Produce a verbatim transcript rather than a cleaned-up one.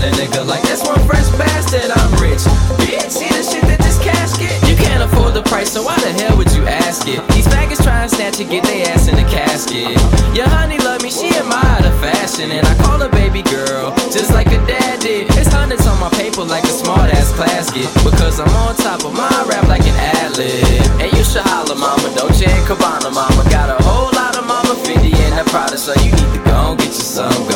a nigga like that's one fresh bastard. I'm rich, bitch. See the shit that this casket. You can't afford the price, so why the hell would you ask it? These faggots try and snatch it, get their ass in the casket. Your honey love me, she admire the fashion, and I call her baby girl, just like a dad did. It's hundreds on my paper like a smart ass class get, because I'm on top of my rap like an ad-lib. And you should holler, mama, Dolce and Gabbana, mama. Got a whole lot of mama, Fendi and the Prada, so you need to go and get you some.